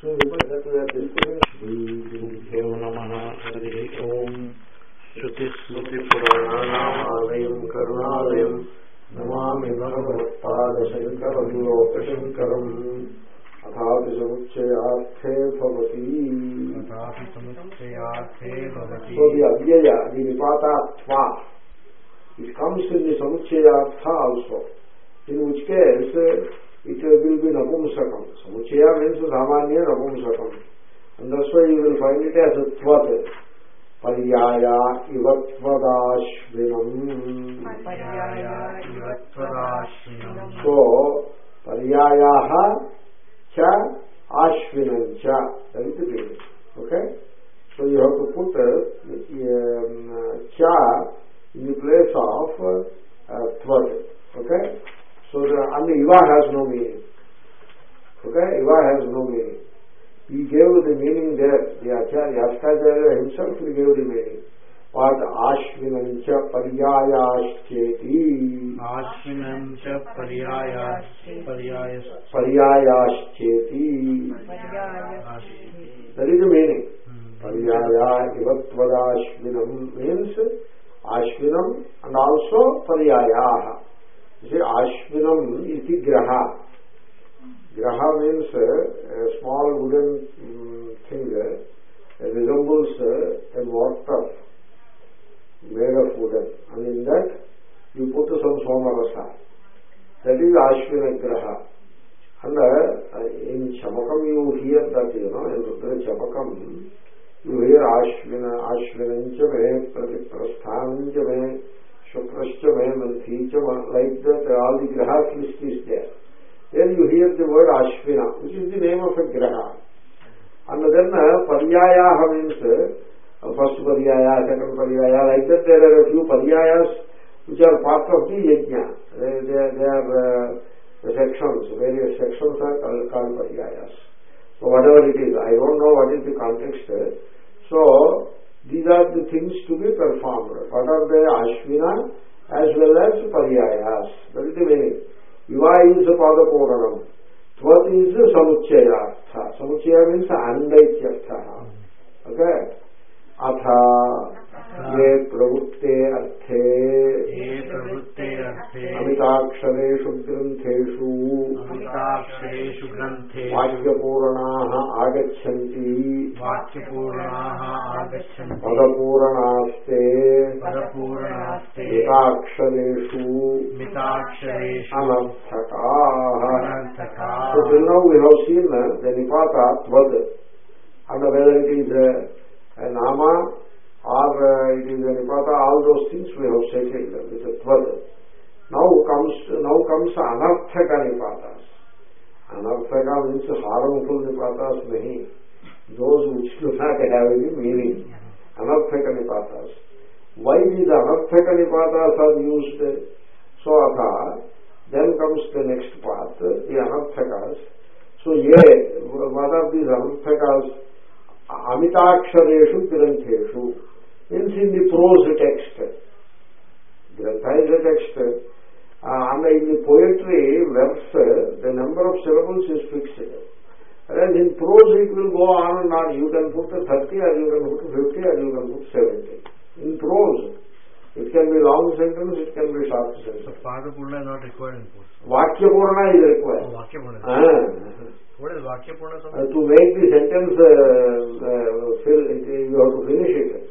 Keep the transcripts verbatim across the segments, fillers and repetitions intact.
श्रीगुरुभ्यो नमः। हरि ओम। श्रुतिस्मृतिपुराणानामालयं करुणालयं नमामि भगवत्पादशङ्करं लोकशङ्करम्। अथापि समुच्चयार्थे भवति अथापि समुच्चयार्थे भवति So the avyaya, the nipatatva, it comes in the samuchayartha also, in which case it will be napumsakam. Samuchaya means samanya napumsakam, and that's why you will find it as a tvat. Paryaya ivatvadashvinam. Paryaya ivatvadashvinam. So paryayaha cha ashvinam cha, that is the meaning. Okay? So you have to put uh, um, cha in the place of uh, tvat. Okay? So the, and the iva has no meaning. Okay? Iva has no meaning. He gave the meaning there. The Acharya, Ashkacharya himself, he gave the meaning. What? Ashvinam cha paryayashcheti. Ashvinam cha paryayashcheti. Paryayashcheti. That is the meaning. Paryaya ivatvadashvinam means ashvinam and also paryayaha. You see, ashvinam is the graha. Graha means a small wooden um, thing. It resembles a mortar made of wooden, and in that you put some somarasa. That is ashvina graha. And uh, in Chamakam you hear that, you know, in Rudra Chamakam, you hear Ashvina, Ashvinancha me, Pratiprasthanancha me, Shukrascha me, Manticha me, like that, all the grahas list is there. Then you hear the word Ashvina, which is the name of a graha. And then uh, Paryayaha means uh, first Paryaya, second Paryaya, like that there are a few Paryayas which are part of the Yajna. They, they, they are uh, the sections, various sections are called, called Paryayas. So whatever it is, I don't know what is the context. So these are the things to be performed. What are the Ashvina as well as Paryayas? That is the meaning. Iva is Padapuranam. Tvat is Samuchayartha. Samuchaya means Andaityartha. Okay? Atha ye pravrutte arthe ye pravrutte arthe amitakshareshu grantheshu amitakshareshu grantheshu vakyapuranaha agachanti vakyapuranaha agachanti padapuranaste padapuranaste mitakshareshu mitakshareshu anarthakaha. anarthakaha. So till now we have seen uh, the nipata tvad, and whether it is uh, a nama or uh, it is a nipata, all those things we have settled with a tvad. Now comes now comes anarthaka nipatas. Anarthaka means harmful nipatas nahi, those which do not have any meaning. Anarthaka nipatas. Why these anarthaka nipatas are used? So atha, then comes the next part, the anarthakas. So ye, what are these anarthakas? Amitakshareshu grantheshu means in the prose text. Grantha is a text. Uh, and in the poetry verse, the number of syllables is fixed. Whereas in prose it will go on and on. You can put thirty or you can put fifty or you can put seventy. In prose, it can be long sentence, it can be short sentence. So Padapurna is not required in prose. Vakyapurna is required. Oh, Vakyapurna. Ah. What is Vakyapurna? Uh, to make the sentence uh, uh, fill it, you have to finish it.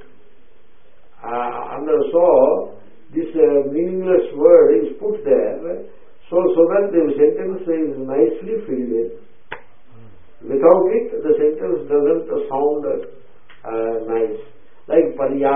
Uh, and so this uh, meaningless word is put there so so that the sentence is nicely filled in. Hmm. Without it, the sentence doesn't sound uh, nice. Like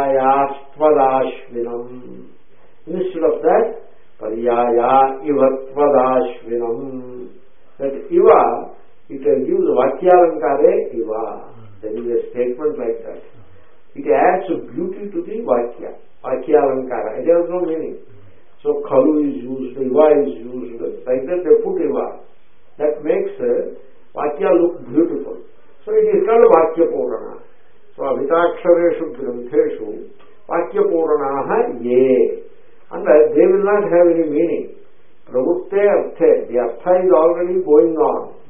paryayastvadashvinam. Instead of that, paryaya ivatvadashvinam. That iva, it gives vakyalankare iva. There is a statement like that. It adds beauty to the vakya. Vakyalankara. It has no meaning. So khalu is used, iva is used. Like that they put iva. That makes uh, vakya look beautiful. So it is called vakya purana. So amitakshareshu grantheshu vakya puranaha ye. And uh, they will not have any meaning. Pravrutte arthe, the artha is already going on.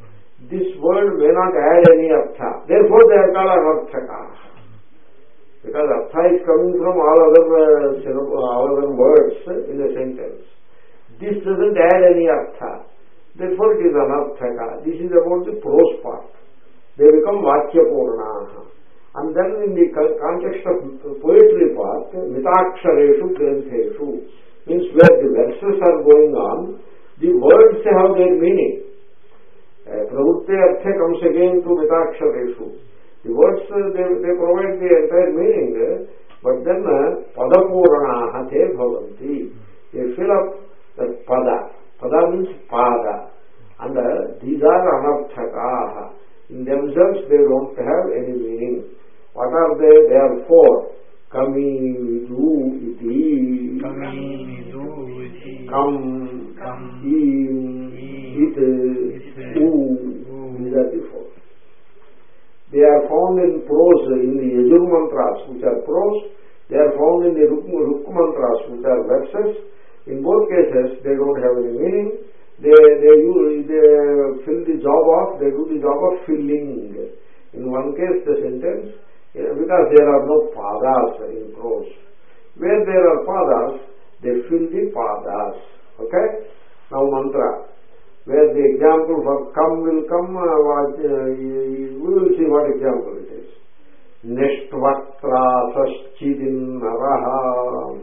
this word may not add any artha. Therefore they are called anarthaka. Because artha is coming from all other uh, all other words in a sentence. This doesn't add any artha. Therefore it is anarthaka. This is about the prose part. They become vakya purnaha. And then in the context of poetry part, mitakshareshu grantheshu, means where the verses are going on, the words have their meaning. Pravrutte artha comes again to mitakshareshu. The words, they, they provide the entire meaning, but then padapuranaha te bhavanti. They fill up that pada. Pada means pada. And these are anarthakaha. In themselves they don't have any meaning. What are they? They are four. Kami vidu iti. Kami vidu iti. Kam. Kam. Im. It. It. U. These are the four. They are found in prose, in the Yajur mantras, which are prose. They are found in the Ruk mantras, which are verses. In both cases, they don't have any meaning. They they use, they fill the job of, they do the job of filling. In one case, the sentence, because there are no padas in prose. Where there are padas, they fill the padas. Okay? Now mantra. Where the example for come will come, uh, what, uh, we will see what example it is. Nistvaktra saschidin naraha.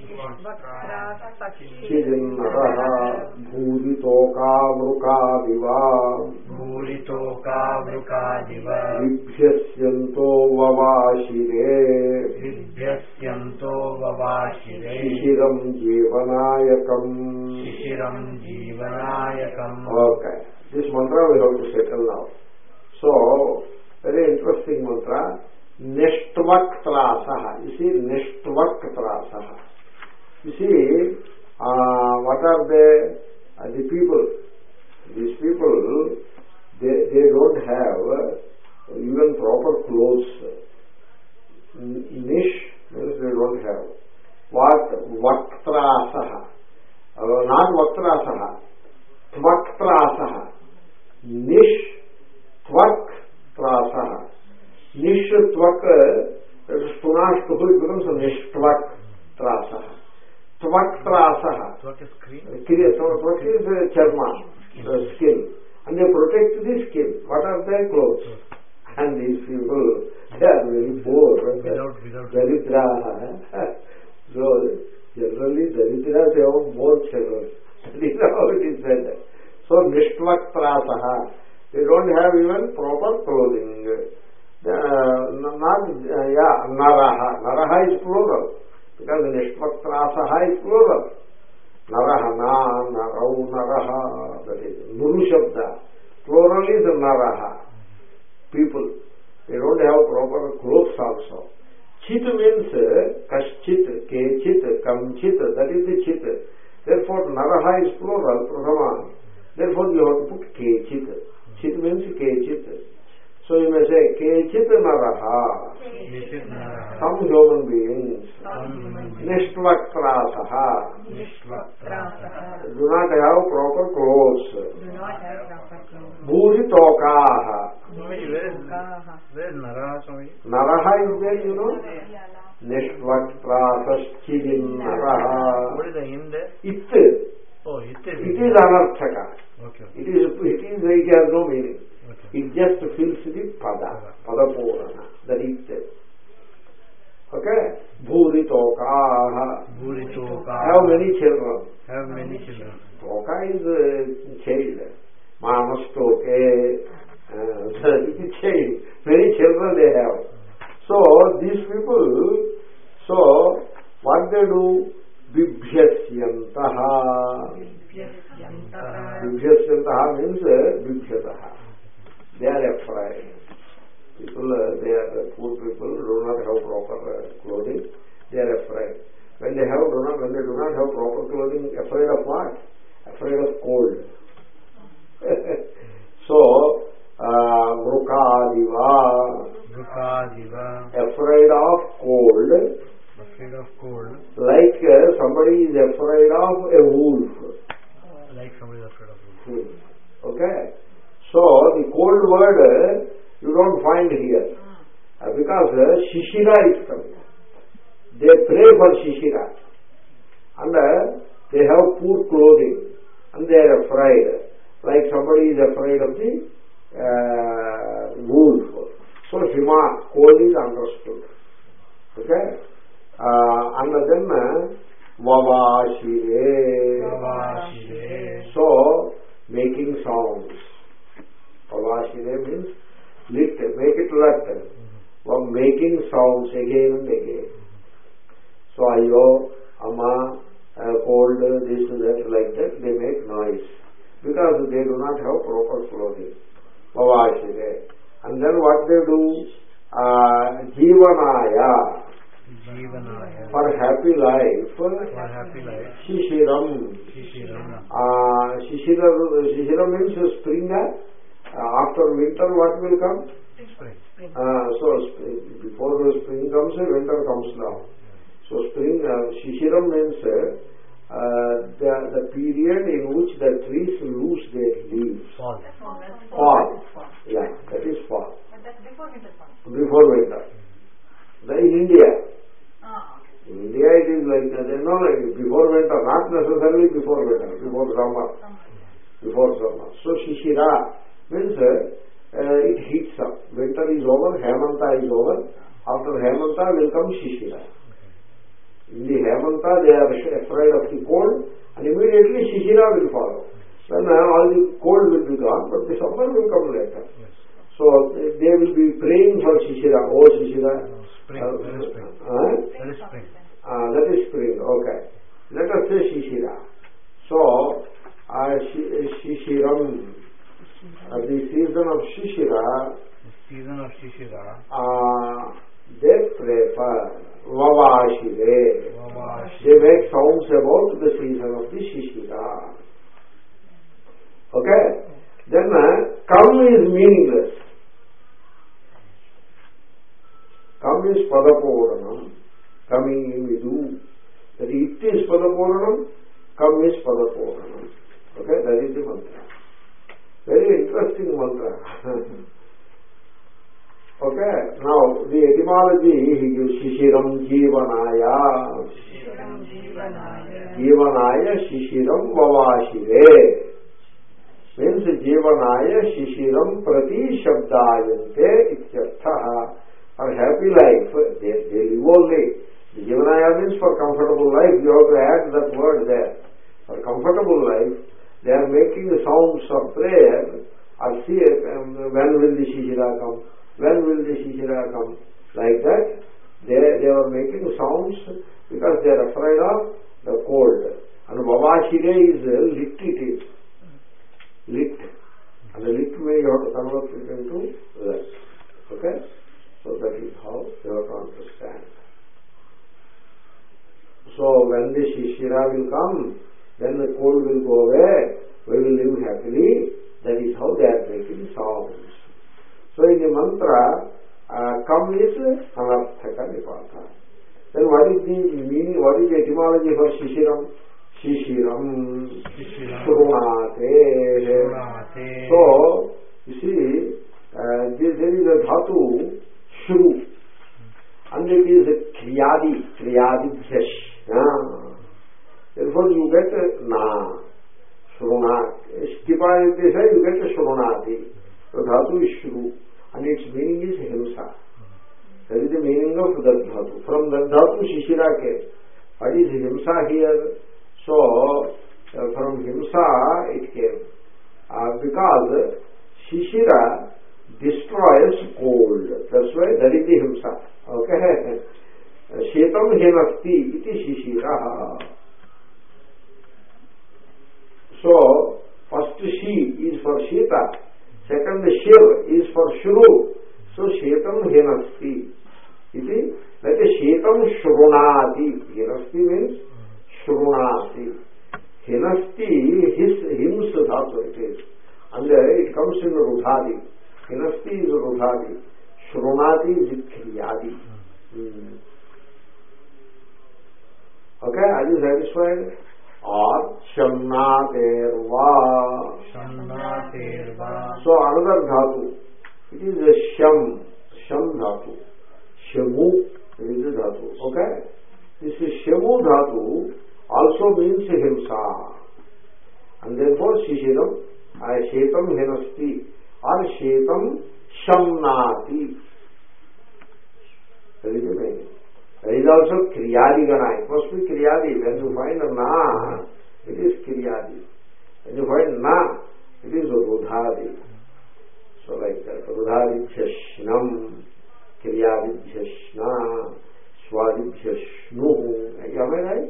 Chidin naraha. Bhuritoka vrukadiva. Bhuritoka vrukadiva. Vibhyasyanto vavashire. Vibhyasyanto vavashire. Shishiram jivanayakam. Shishiram jivanayakam. Okay. This mantra we have to settle now. So, very interesting mantra. Nishtvaktrasaha. You see, Nishtvaktrasaha. You see, uh, what are they? Uh, the people. These people, they, they don't have uh, even proper clothes. Nish means they don't have. What? Vaktrasaha. Uh, not Vaktrasaha. Tvaktrasaha. Nish Tvak Trasaha. Nish Tvak, that is Tunash Tuhu, it becomes a Nish Tvak Trasaha. Tvak Trasaha. Tvak is cream. Tvak is uh, charma, the skin. And they protect the skin. What are their clothes? And these people, they are very poor. Without, without. Daridra. So, generally, Daridra, they have more children. That is how it is said. So, Nishtvak Trasaha. They don't have even proper clothing. Uh, not, uh, yeah, Naraha. Naraha is plural. Because Nishtvak Trasaha is plural. Naraha, na, narau, naraha. That is Nuru Shabda. Plural is Naraha. People. They don't have proper clothes also. Chit means kaschit, kechit, kamchit. That is the chit. Therefore, Naraha is plural, Prathama. Therefore, you have to put kechit. Chit means kechit. So you may say, kechit naraha. Some human beings. Nistvaktrasaha. Do not have proper clothes. Bhuritokaha. Where is Naraha, Swami? Naraha is there, you know. Nistvaktrasaschidin naraha. What is the in there? It. Oh, it is. It is anarthaka. Okay. It is, it is, it has no meaning. Okay. It just fills the pada, pada purana, that is it. Okay? Bhuritokaha. Bhuritokaha. Have many children. Have many children. Toka is a child. Manastoke. Uh, it is child. Many children they have. So, these people, so, what they do? Bibhyasyantaha. Bibhyasyantaha means bibhyataha. They are afraid. People, they are poor people, do not have proper clothing. They are afraid. When they have, do not, when they do not have proper clothing, afraid of what? Afraid of cold. So, Vrukadiva. Vrukadiva. Afraid of cold. Afraid of cold. Like uh, somebody is afraid of a wolf. Like somebody is afraid of wolf. Okay. So the cold word uh, you don't find here uh, because uh, Shishira is coming. They pray for Shishira and uh, they have poor clothing and they are afraid, like somebody is afraid of the uh, wolf. So Hima, cold is understood. Okay? Uh, and then uh, Vavashire. Vavashire. So making sounds. Vavashire means lit, make it lit. Mm-hmm. Making sounds again and again. So ayo, ama, uh, cold, this, that, like that, they make noise because they do not have proper clothing. Vavashire. And then what they do? Uh, Jivanaya. Jivanaya. For happy life. For happy life. Shishiram. Shishiram. Uh, Shishira, Shishira means spring. Uh, after winter, what will come? Spring. Uh, so before the spring comes, winter comes now. So spring, uh, Shishiram means uh, the, the period in which the trees lose their leaves. Fall. Fall. Yeah, that is fall. But that's before winter comes. Before winter. Then in India. Ah, okay. In India it is like that. No, like before winter, not necessarily before winter, before summer. Before summer. So Shishira means uh, it heats up. Winter is over, Hemanta is over. After Hemanta will come Shishira. In the Hemanta they are afraid of the cold and immediately Shishira will follow. Then uh, all the cold will be gone, but the summer will come later. Yes. So they will be praying for Shishira. Oh Shishira. No, spring. Uh, That is spring. uh, That is spring. uh, that is spring. Okay. Let us say Shishira. So uh, Shishiram. Uh, the season of Shishira. The season of Shishira. Uh, they pray for Vavashire. Vavashire. They make sounds about the season of the Shishira. Okay? Then uh, come is meaningless. Come is Padapuranam. Coming in vidu. That it is Padapuranam. Come is Padapuranam. Okay? That is the mantra. Very interesting mantra. Okay, now the etymology he gives Shishiram Jivanaya. Shishiram Jivanaya. Jivanaya Shishiram Vavashire. Means Jivanaya Shishiram Prati Shabdayante Ityartha. For happy life, they, they live only. The Jivanaya means for comfortable life, you have to add that word there. For comfortable life, they are making the sounds of prayer. Or see um, when will the Shishira come? When will the Shishira come? Like that, they, they are making sounds because they are afraid of the cold. And Vavashire is uh, lit it is. Lit. And the lit way you have to convert it into less. Okay? So that is how you have to understand. So when the Shishira will come, then the cold will go away, we will live happily. That is how they are making sounds. So in the mantra, uh, come is anarthaka nipata. Then what is the meaning, what is the etymology for Shishiram? Shishiram Shurunate. So, you see, uh, there, there is a dhatu, shru, and it is a kriyadi, kriyadi bhyash. Yeah. Therefore you get a na, shurunat. Stipa they say you get a shurunati. So dhatu is shru. And its meaning is himsa. That is the meaning of that dhatu. From that dhatu Shishira came. What is himsa here? So, uh, from himsa it came. Uh, because Shishira destroys cold. That's why that is the himsa. Okay? Shetam henasti iti Shishira. So, first she is for Shita. Second shir is for shuru. So shetam henasti. Iti, like a shetam shrunati. Henasti means shrunati. Henasti, his, hims dhatu it is. And it comes in rudhadi. Henasti is rudhadi. Shrunati is kriyadi. Hmm. Okay, are you satisfied? or shamnaterva. Shamnaterva. So another dhatu, it is a sham, sham dhatu, shamu is a dhatu. Okay, this is shamu dhatu also means himsa, and therefore shishiram, shetam hinasti or shetam shamnati. That is the meaning. There is also kriyadi gana. It must be kriyadi. When you find a na, it is kriyadi. When you find na, it is rudhadi. So like that. Rudhadi bhyashnam, kriyadi bhyashna, swadi bhyashnu. Am I right?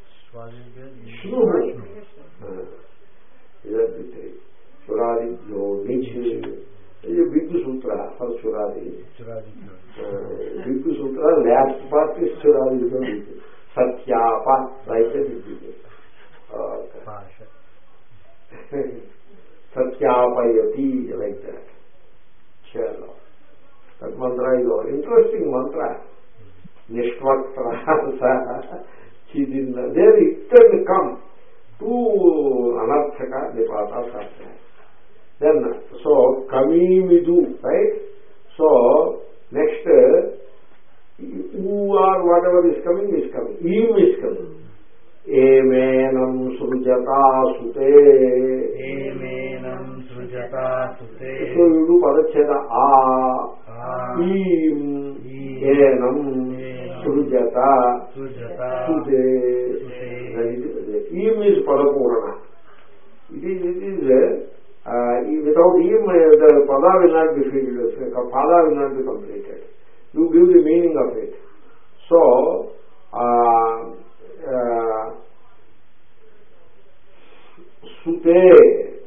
Shnu. These are the three. Suradi bhyonich. This is a big sutra for Suradi. Big sutra, last part is Suradi. Satyapa, like that. Satyapayati, like that. Chalo. That mantra is all interesting mantra. Nishtvatra, Chidinna. There it can come to Anarthaka, Nipata, Sasya. Then, so, kamimidu, right? So, next, who or whatever is coming is coming. Im is coming. Emenam srujata sute. Emenam srujata sute. So, you do padacheda a. Im. Enam srujata sute. Im is padapurana. It is, it is, Uh, without him, uh, the pada will not be filled, pada will not be completed. You give the meaning of it. So, uh, uh, sute,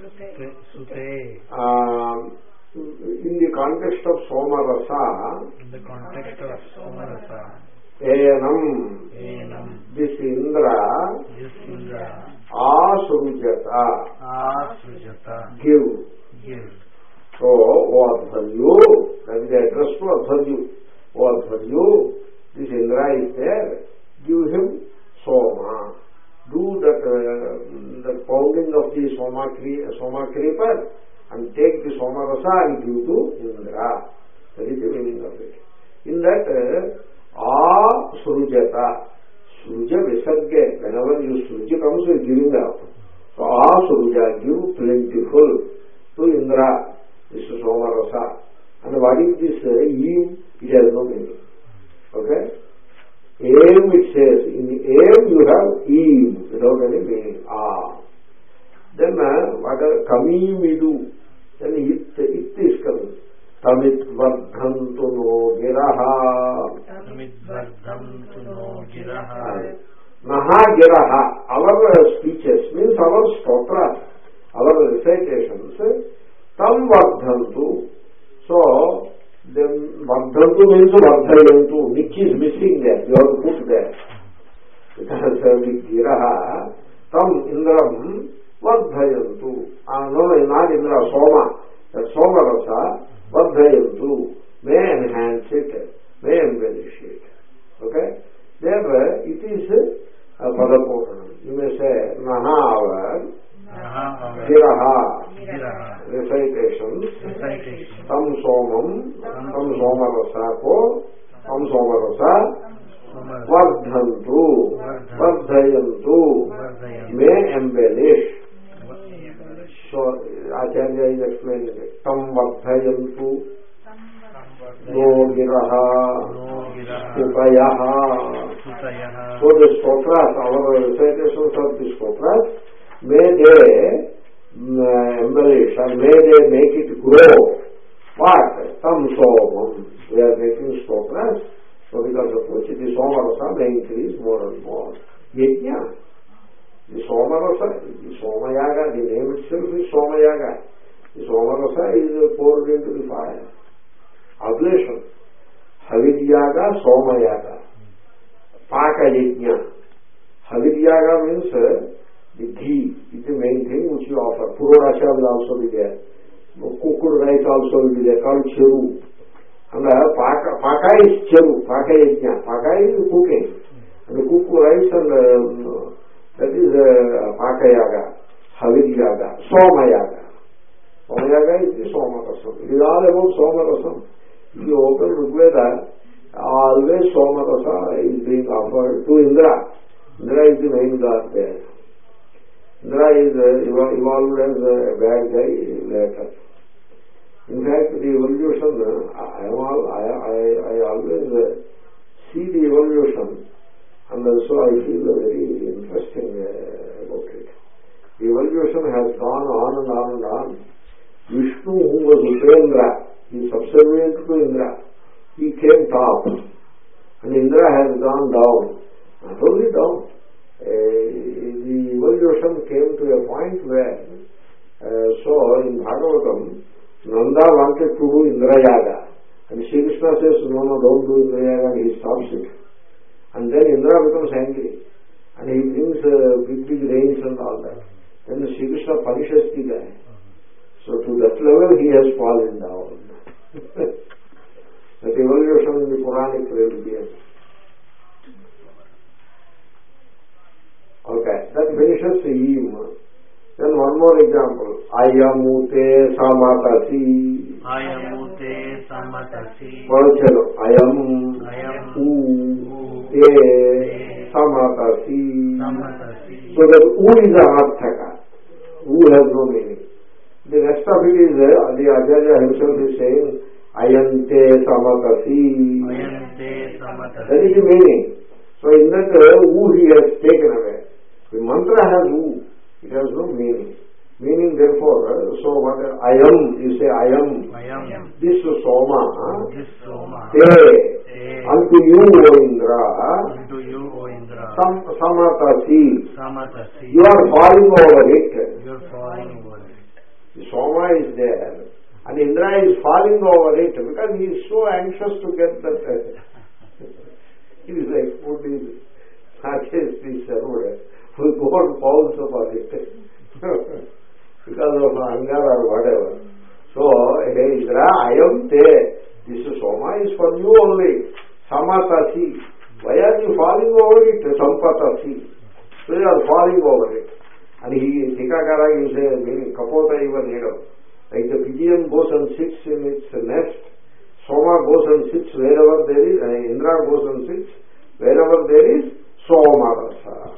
sute. Uh, in the context of Somarasa, in the context of Somarasa, enam, enam, this Indra, this Indra, asrujata, asrujata, give, give. So, O Adharyu, that is the address to Adharyu. O Adharyu, this Indra is there, give him Soma. Do that, uh, the pounding of the Soma, cre- Soma creeper and take the Soma Rasa and give to Indra. That is the meaning of it. In that, uh, A Surujata, Suruja Visarga, whenever you Suruja comes, you are giving out. So, A Suruja, give plentiful to Indra. This is Soma Rasa. And what is this uh, Eam? It has no meaning. Okay? Aim, it says. In aim you have Eam without any meaning. Ah. Then uh, what are Kami Midu? Then it, it is coming. Tamit Vardhantu no Giraha. Tamit Vardhantu no Giraha. Naha Giraha. Our speeches means our stotra, our recitations. Tam Vardhantu. So, then Vardhantu means Vardhayantu. Which is missing there. You have to put there. Because uh, with Giraha, Tam Indram Vardhayantu. Ah, no, no, not Indra, Soma. That Soma Rasa, Vardhayantu, may enhance it, may embellish it. Okay? Therefore, it is a Padapurana. You may say, Naha our Giraha, recitations, Tam Somam, Tam Somarasa ko, Tam Somarasa, Vardhantu, Vardhayantu, may embellish. So, Acharya is explaining it. Tam Vardhayantu, No Giraha, Sutayaha. So the stotras, our recitations of the stotras, may they uh, embellish and may they make it grow. What? Tam Somam. We are making stotras, so because of which the Somarasa may increase more and more. Yajna. The Somarasa, the Somayaga, the name itself is Somayaga. The Somarasa is poured into the fire. Oblation. Havidyaga, Somayaga. Paka Yajna. Havidyaga means uh, the ghee is the main thing which you offer. Purorasha will also be there. Cooked rice also will be there, called Cheru. And uh, Paka, Paka is Cheru, Paka Yajna. Paka is cooking. And the cooked rice and uh, That is uh, Makayaga, Havidyaga, Somayaga. Somayaga is the Soma Rasam. It is all about Soma Rasam. If you open Rigveda, always Soma Rasa is being offered to Indra. Indra is the main god there. Indra is uh, evolved as a bad guy later. In fact, the evolution, uh, I, all, I, I, I always uh, see the evolution, and also I feel very interesting uh, about it. The evolution has gone on and on and on. Vishnu, who was Upendra, he is subservient to Indra. He came top, and Indra has gone down. Not only down, uh, the evolution came to a point where, uh, so in Bhagavatam, Nanda wanted to do Indrayaga, and Sri Krishna says, no, no, don't do Indrayaga, and he stops it. And then Indra becomes angry, and he brings uh, big, big rains and all that. Then Sri Krishna punishes the guy. So to that level he has fallen down. That evolution in the Puranic religion. Okay, that finishes the Im. Then one more example. Ayamute samatasi. Ayamute samatasi. Chalo. Ayam. Ayam. U. Te. Samatasi. Samatasi. So that U is a arthaka. U has no meaning. The rest of it is, uh, the Acharya himself is saying, Ayante samatasi. Ayante samatasi. That is the meaning. So in that uh, U he has taken away. The mantra has U. It has no meaning. Meaning therefore, uh, so what uh, Ayam, you say Ayam. Ayam. This Soma. Uh, This Soma. Te. Te. Unto you, O Indra. Unto you, O Indra. Sam, samatasi. Samatasi. You are falling over it. You are falling over it. The Soma is there, and Indra is falling over it because he is so anxious to get that. He is like food is not just be served. We go and pounce upon it because of anger or whatever. So, hey Indra, I am there. This Soma is for you only. Samatasi. Why are you falling over it? Sampatasi. So you are falling over it. And he, Tikakara, you say, meaning Kapota even Nidam. Like the pigeon goes and sits in its nest, Soma goes and sits wherever there is, and Indra goes and sits wherever there is Soma Rasa.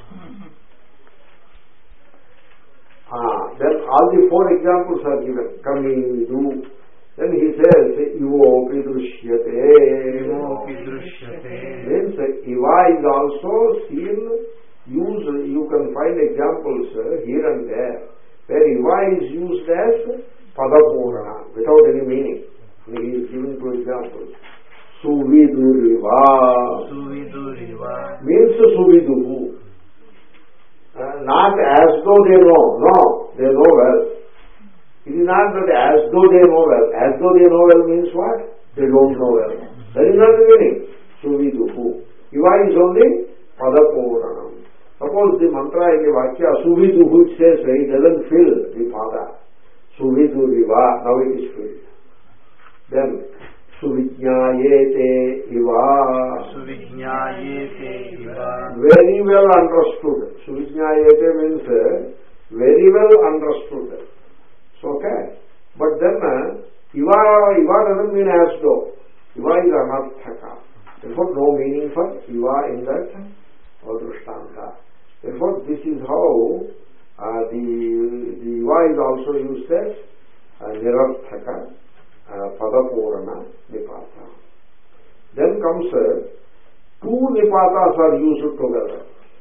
Ah, then all the four examples are given. Kami, Du. Then he says, Ivopi Drushyate. Ivopi Drushyate. Means Iva is also seen. Use, you can find examples uh, here and there where Iva is used as Padapurana without any meaning. He is given two examples. Suviduriva. Suviduriva means Suviduhu. Uh, not as though they know. No, they know well. It is not that as though they know well. As though they know well means what? They don't know well. That is not the meaning. Suviduhu. Iva is only Padapurana. Suppose the mantra in the Vakya, Suviduhu, it says, it doesn't fill the Pada. Suviduriva, now it is filled. Then, Suvijñāyete iva. Suvijñāyete iva. Very well understood. Suvijñāyete means uh, very well understood. So, okay. But then, uh, iva, iva doesn't mean as though. Iva is anarthaka. Therefore, no meaning for iva in that or drishtanta. Therefore, this is how uh, the, the iva is also used as uh, nirarthaka, uh, padapurana, nipata. Then comes uh, two nipatas are used together.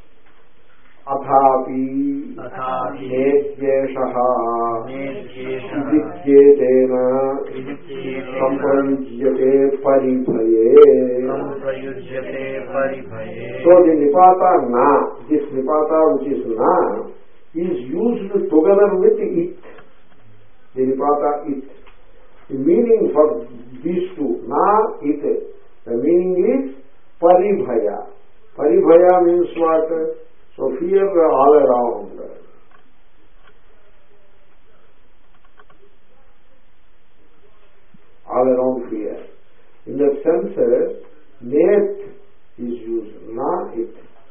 Athapi, Athapi, netyeshaha, Netyeshaha, vidyetena, Vidyetena, samprayujyate paribhaye. Samprayujyate paribhaye. So the nipata na, this nipata which is na, is used together with it. The nipata it. The meaning for these two, na, it, the meaning is paribhaya. Paribhaya means what? So fear all around. All around fear. In that sense, net is used, na it.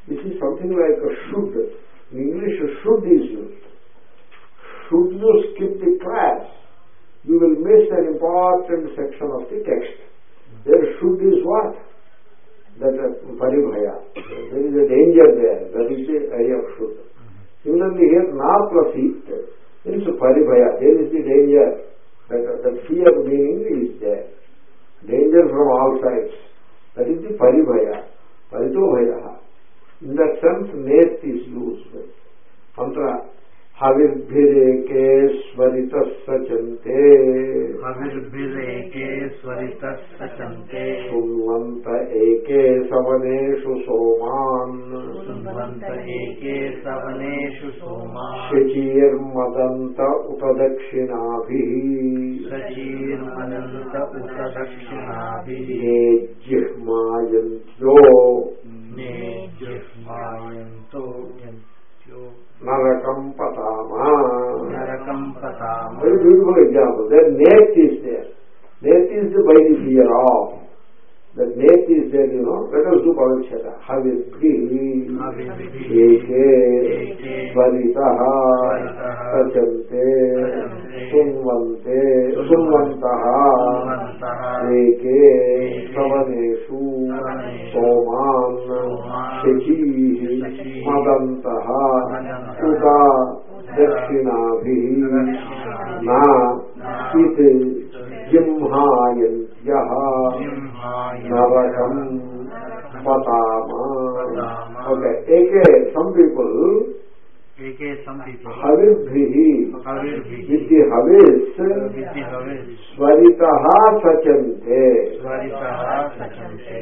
This is something like a should. In English, should is used. Should you skip the class, you will miss an important section of the text. There should is what? That uh, paribhaya. There is a danger there. That is the idea of should. Similarly here, na plus it, there is a paribhaya. There is the danger. That, uh, that fear meaning is there. Danger from all sides. That is the paribhaya. Parito bhaya. In that sense, net is used. Mantra. Havirbhireke svaritas sachante Havirbhireke svaritas sachante Sunvanta eke savaneshu soman Sunvanta eke savaneshu soman Shachir madanta utadakshinaabhi Shachir madanta utadakshinaabhi Ne jihmayantyo Ne jihmayanto Narakam patama. Narakam patama. Very beautiful example. That net is there. Net is by the fear of. That net is there, you know. Let us do Pavachata. Havibhi. Eke. Varitaha. Sachante. Sunvante. Sunvantaha. Eke. Savaneshu. Soman. Shachihi. Madantaha. Uta. Dakshinabhi. Na. It. Jimhayantyah. Narakam patama. Okay. Eke, some people. Eke, some people. Havirbhihi. Havirbhihi. With the havis. With the havis. Svaritaha sachante. Svaritaha sachante.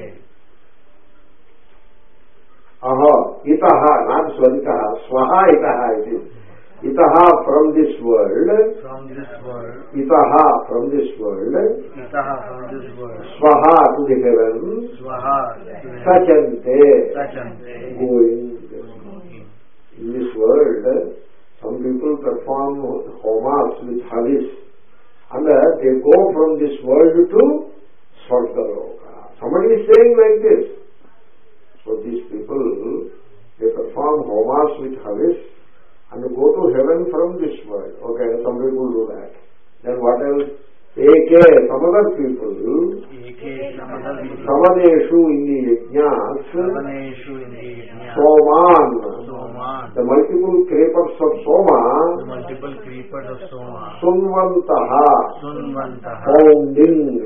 Aha. Itaha, not svaritaha. Swaha itaha it is. Itaha from this world. From this world. Itaha from this world. Itaha from this world. Swaha to the heavens. Swaha. Sachante. Sachante. Going. In this world, some people perform homas with havis. And they go from this world to Svargaloka. Somebody is saying like this. So these people, they perform homas with havis and go to heaven from this world. Okay, some people do that. Then what else? Eke, some other people. Eke, some other people. Savaneshu in the yajnas. Savaneshu in the yajnas. Soman. Soman. The multiple creepers of Soma. The multiple creepers of Soma. Sunvantaha. Sunvantaha. Founding.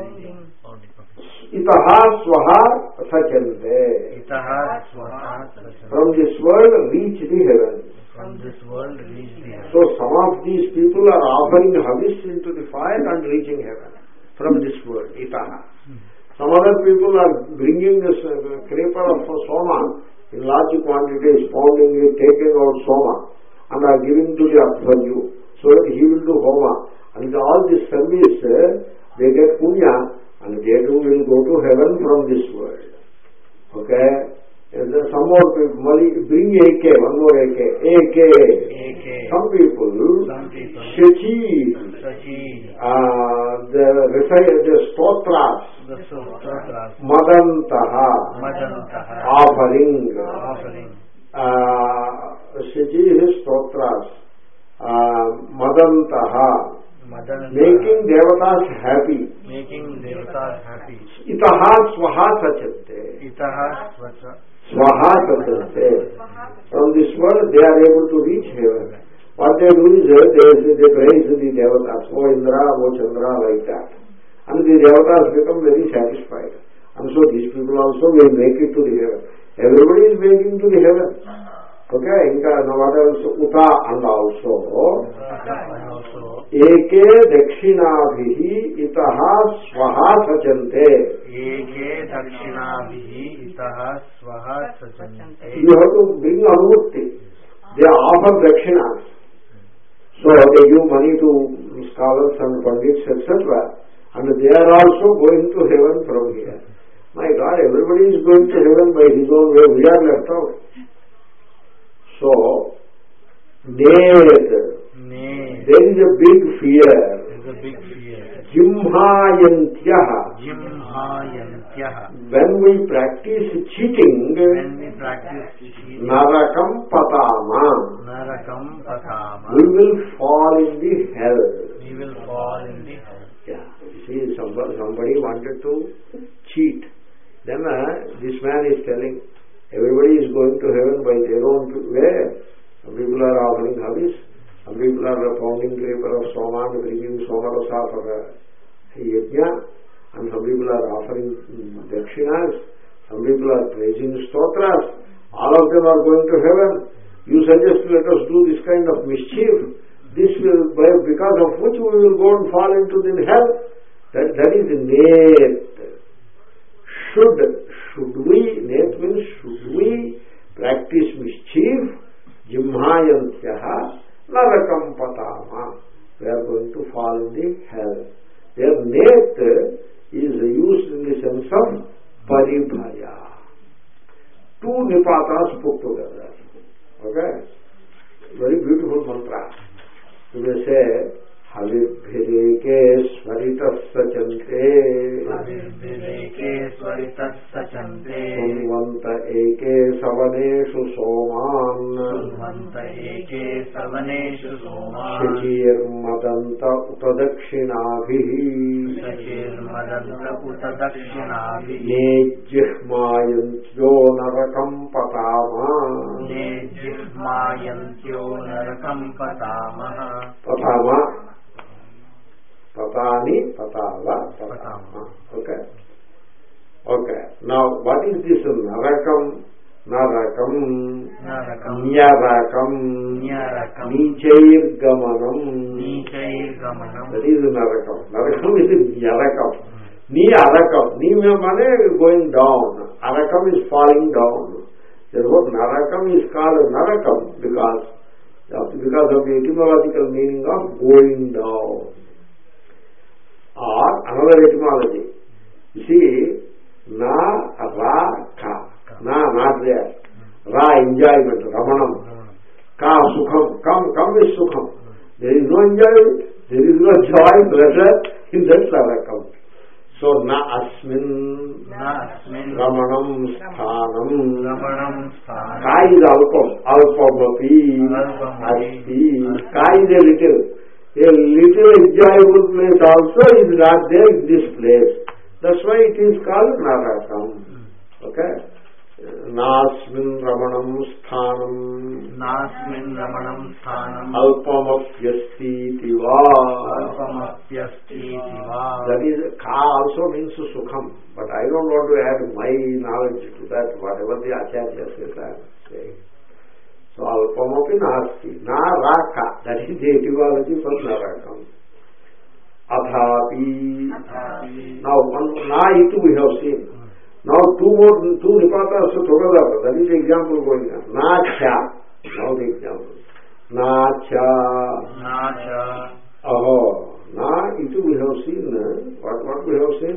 Itaha swaha sachante. Itaha swaha sachante. From this world reach the heavens. From this world reach the heavens. So some of these people are offering havis into the fire and reaching heaven from this world, itaha. Hmm. Some other people are bringing this uh, creeper of soma in large quantities, pounding it, taking out soma, and are giving to the Abhaju so that he will do homa. And with all this service, uh, they get punya, and they too will go to heaven from this world. Okay? And then some more people, bring A K, one more A K, A K. Some people, some people, Shachi, Shachi, uh, the recite the stotras, the stotras, Madantaha, Madantaha, offering, offering, uh, Shachi is stotras, uh, Madantaha, Madantaha, making devatas happy, making devatas happy. Itaha swaha sachante. Itaha swaha. Swaha sachante. From this world they are able to reach heaven. What they do is they, they praise the devatas, O Indra, O Chandra, like that. And the devatas become very satisfied. And so these people also will make it to the heaven. Everybody is making to the heaven. Okay, inka what else? Uta and also. Eke dakshinabhihi itaha swaha sachante. Eke dakshinabhihi itaha swaha sachante. You have to bring anurti. They offer dakshinas. So they give money to scholars and pandits, et cetera. And they are also going to heaven from here. My God, everybody is going to heaven by his own way. We are left out. So, Ned, there is a big fear. There is a big fear. Jimhayantyah. Jimhayantyah. When we practice cheating, when we practice cheating, narakam patama. Narakam patama. We will fall in the hell. We will fall in the hell. Yeah. You see, somebody, somebody wanted to cheat. Then uh, this man is telling, everybody is going to heaven by their own way. Some people are offering habits. Some people are pounding paper of soma and bringing somarasa for a yajna. And some people are offering dakshinas. Some people are praising stotras. All of them are going to heaven. You suggest let us do this kind of mischief. This will, because of which we will go and fall into the hell. That, that is net. Should, should we, net means should we practice mischief? Jimhayantyaha narakam patama. We are going to fall in the hell. Their net is used in the sense of paribhaya. Two nipatas put together. Okay? Very beautiful mantra. You may say, Havibhireke swaritas sachante Havibhireke swaritas sachante Sunvanta eke savaneshu soman Sunvanta eke savaneshu soman Shachir madanta utadakshinaabhihi Shachir madanta utadakshinaabhihi Nejjihmayantyo narakam patama Nejjihmayantyo narakam patama Patama Patani, patava, patama. Okay? Okay. Now, what is this narakam? Narakam. Narakam. Nyarakam. Nyarakam. Nichair gamanam. Nichair gamanam. That is narakam. Narakam is nyarakam. Ni arakam. Ni means going down. Arakam is falling down. Therefore, narakam is called narakam because, because of the etymological meaning of going down. Or another etymology. You see, na, ra, ka. Na, not there. Ra, enjoyment, ramanam. Ka, sukham. Kam, kam is sukham. There is no enjoyment. There is no joy, pleasure in that narakam. So, na asmin, Na asmin ramanam sthanam. Ramanam sthanam. Ka is alpam. Alpamapi. Asti. Ka is a little. A little enjoyable place also is not there in this place. That's why it is called narakam. Okay? Nasmin ramanam sthanam. Nasmin ramanam sthanam. Alpamapyasti tiva. Alpamapyasti tiva. That is, ka also means sukham. But I don't want to add my knowledge to that, whatever the acharya says I am saying. So, alpamapi nasti. Na raka. That is the etymology for narakam. Athapi. Now, one, na itu we have seen. Now, two more, two nipatas together. That is the example going on. Na cha. Now the example. Na cha. Na cha. Oh. Na itu we have seen. What, what we have seen?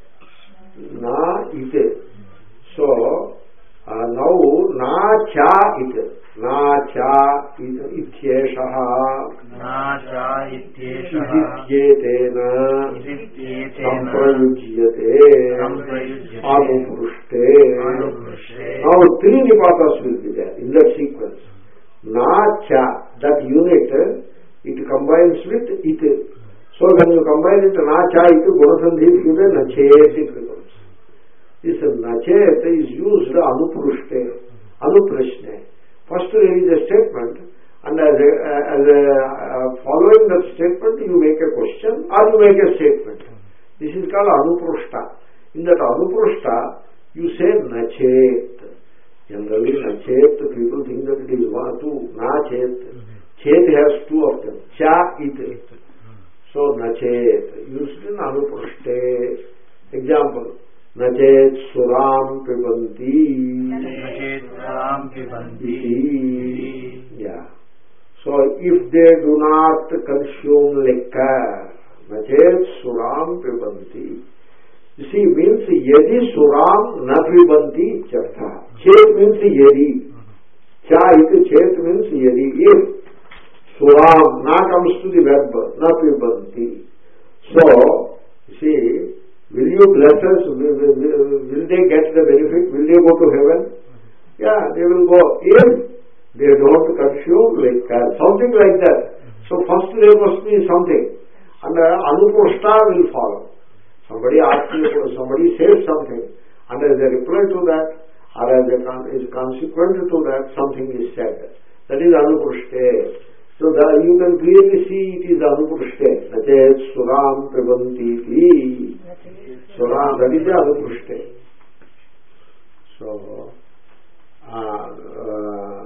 Na ite. So, uh, now, na cha ite. Na cha ityeshaha. Na cha ityeshaha. Ityetena. Ityetena. Samprayujyate. Samprayujyate. Anuprushte. Anuprushte. Now three nipatas will be there in that sequence. Na cha, that unit, it combines with it. So when you combine it, na cha it, gunasandhi is nachet it becomes. This nachet is used anuprushte, anuprashne. First there is a statement, and as a, as a uh, following that statement you make a question or you make a statement. This is called anuprushta. In that anuprushta you say nachet. Generally nachet, people think that it is one, two, nachet. Chet has two of them. Cha it. So nachet, used in anuprushte. Example. Nachet suram pibanti. Nachet suram pibanti. Yeah. So if they do not consume liquor, nachet suram pibanti. You see, means yadi suram na pibanti chartha. Chet means yadi. Cha it chet means yadi. If suram na comes to the verb, na pibanti. So see, will you bless us? Will, will, will they get the benefit? Will they go to heaven? Yeah, they will go. If they don't consume, like uh, something like that. So first there must be something. And uh, anupushta will follow. Somebody asks you, somebody says something, and as a reply to that, or as a con- is consequent to that, something is said. That is anupushte. So that you can clearly see it is anupushte. Nachet suram prabhantiti. Suram, that is the anupushte. So, uh, uh,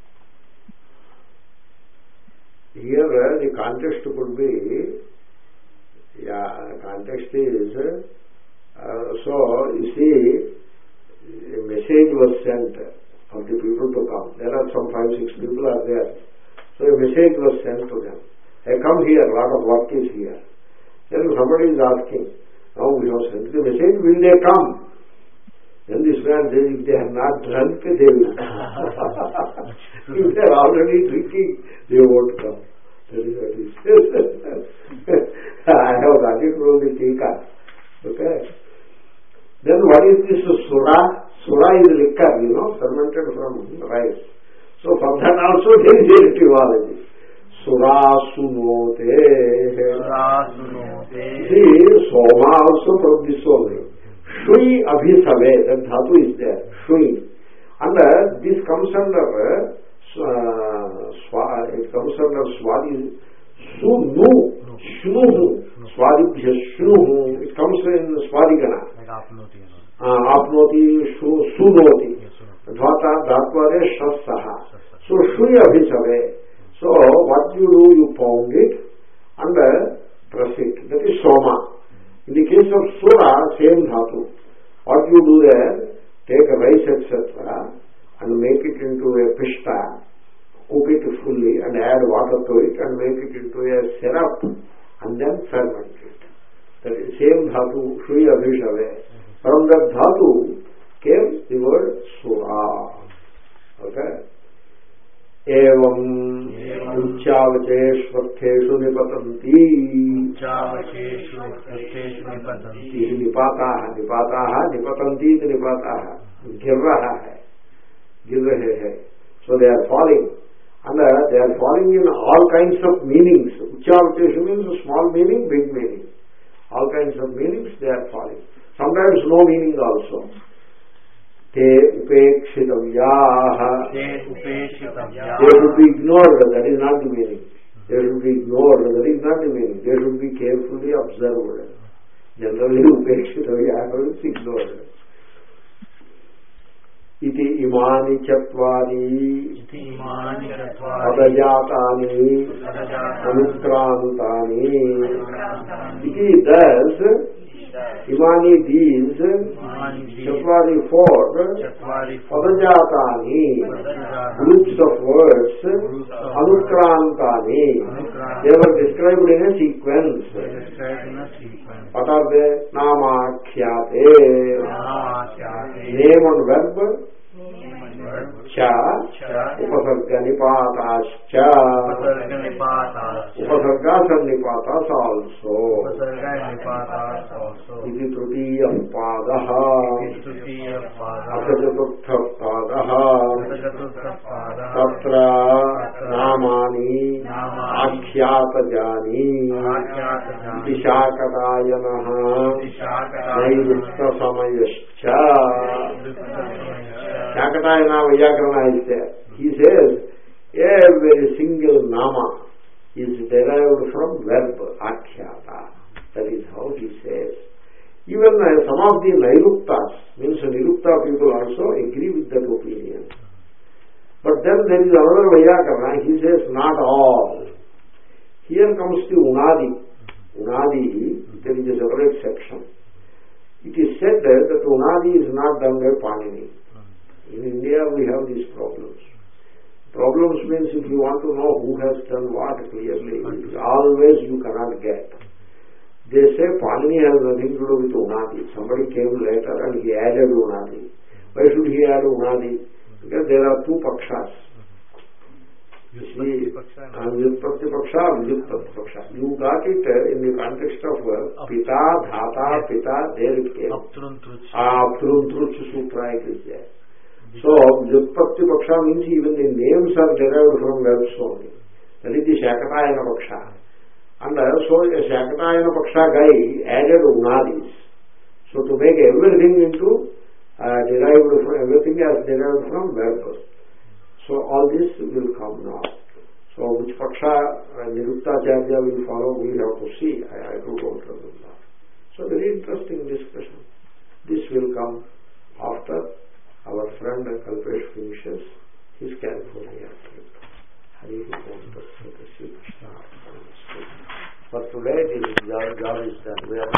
here uh, the context could be, yeah, context is, uh, so you see, a message was sent for the people to come. There are some five, six people are there. So a message was sent to them. Hey, come here, a lot of work is here. Then somebody is asking, now we have sent the message, will they come? Then this man says, if they have not drunk, they will come. If they are already drinking, they won't come. That is what he says. I have got it from the Tika. Okay. Then what is this Sura? Sura is liquor, you know, fermented from rice. So from that also there is a etymology. Sura sunote. Sura sunote. See, Soma also from this only. Shui abhisave, that dhatu is there. Shui. And uh, this comes under, uh, swa, it comes under swadi, sunu, shnuhu, swadibhya shnuhu. It comes in swadigana. Like apnoti. Uh, apnoti, shu, sunoti. Dhvata, dhatvare, shassaha. So, shui abhisave. So, what you do, you pound it and uh, press it. That is soma. In the case of sura, same dhatu. What you do there, take a rice, et cetera, and make it into a pishta, cook it fully, and add water to it, and make it into a syrup, and then ferment it. That is same dhatu, shui abhishave. From that dhatu came the word sura. Okay? Evam uchavacheshvartheshu nipatanti. Uchavacheshu vartheshu nipatanti. Nipataha, nipataha, nipatanti iti nipataha. Girraha hai. Girrahe hai. So they are falling. And uh, they are falling in all kinds of meanings. Uchavacheshu means small meaning, big meaning. All kinds of meanings they are falling. Sometimes no meaning also. Te upekshitavyaha. Te upekshitavyaha. They should be ignored. That is not the meaning. They should be ignored. That is not the meaning. They should be carefully observed. Generally, upekshitavyaha is ignored. Iti imani chatvari. Iti imani chatvari. Padajatani. Anukrantani. Iti thus. Imani these, Chatvari four, Padajatani, groups of words, Anukrantani, they were described in a sequence. What are they? Namakhyate, name and verb, cha, upasarga nipatascha, upasargas and nipatas also. Iti trutiyam padaha, asajaturtha padaha, tatra namani akhyātajāni, iti shākatājanaha, nairukta samayascha. Shakatayana Vyakarana is there. He says every single nama is derived from verb akhyata. That is how he says. Even uh, some of the Nairuktas, means Nirukta people also agree with that opinion. But then there is another Vyakarana, he says not all. Here comes the Unadi. Unadi, there is a separate section. It is said that Unadi is not done by Panini. In India we have these problems. Problems means if you want to know who has done what clearly, always you cannot get. They say Panini has nothing to do with Unadi. Somebody came later and he added Unadi. Why should he add Unadi? Because there are two pakshas. Vyutpatti Paksha, Vyutpatti Paksha. You got it in the context of Pita, Dhata, Pita, there it came. Aptrun Truch Sutra it is there. So, Vyutpatti Paksha means even the names are derived from verbs only. That is the Shakatayana Paksha. And so a Shakatayana Paksha guy added Unadis. So to make everything into uh, derived from, everything as derived from verbs. So all this will come now. So which Paksha uh, Nirutacharya will follow, we have to see. I, I don't want to do that. So very interesting discussion. This will come after our friend Kalpesh finishes his California trip. For today, this job is done. We are